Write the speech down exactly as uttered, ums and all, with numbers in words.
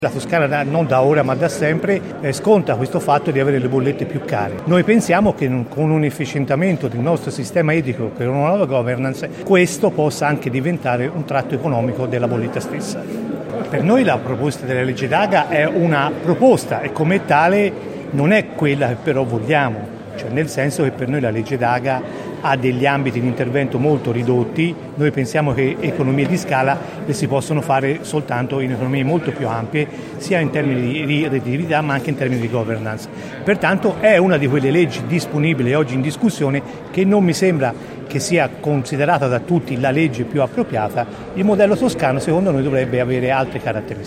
La Toscana da, non da ora ma da sempre eh, sconta questo fatto di avere le bollette più care. Noi pensiamo che con un efficientamento del nostro sistema idrico, con una nuova governance, questo possa anche diventare un tratto economico della bolletta stessa. Per noi la proposta della legge Daga è una proposta e come tale non è quella che però vogliamo, cioè nel senso che per noi la legge Daga ha degli ambiti di intervento molto ridotti. Noi pensiamo che economie di scala le si possono fare soltanto in economie molto più ampie, sia in termini di redditività ma anche in termini di governance. Pertanto è una di quelle leggi disponibili oggi in discussione che non mi sembra che sia considerata da tutti la legge più appropriata. Il modello toscano secondo noi dovrebbe avere altre caratteristiche.